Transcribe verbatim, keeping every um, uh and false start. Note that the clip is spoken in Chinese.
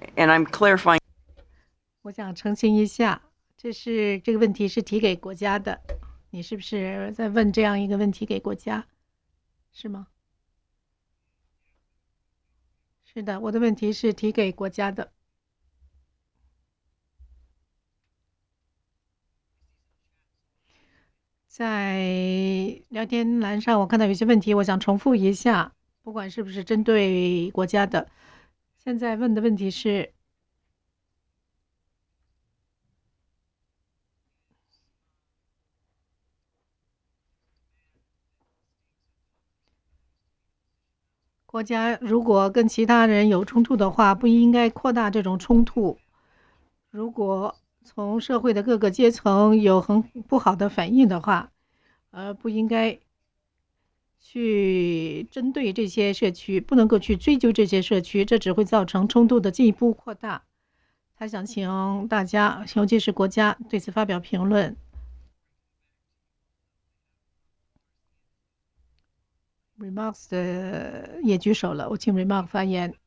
and I'm clarifying. 我想澄清一下，这是这个问题是提给国家的，你是不是在问这样一个问题给国家？是吗？是的，我的问题是提给国家的。在聊天栏上，我看到有些问题，我想重复一下，不管是不是针对国家的。现在问的问题是，国家如果跟其他人有冲突的话，不应该扩大这种冲突。如果从社会的各个阶层有很不好的反应的话，呃，不应该去针对这些社区，不能够去追究这些社区，这只会造成冲突的进一步扩大。他想请大家，尤其是国家，对此发表评论。Remarks 的也举手了，我请 Remark 发言。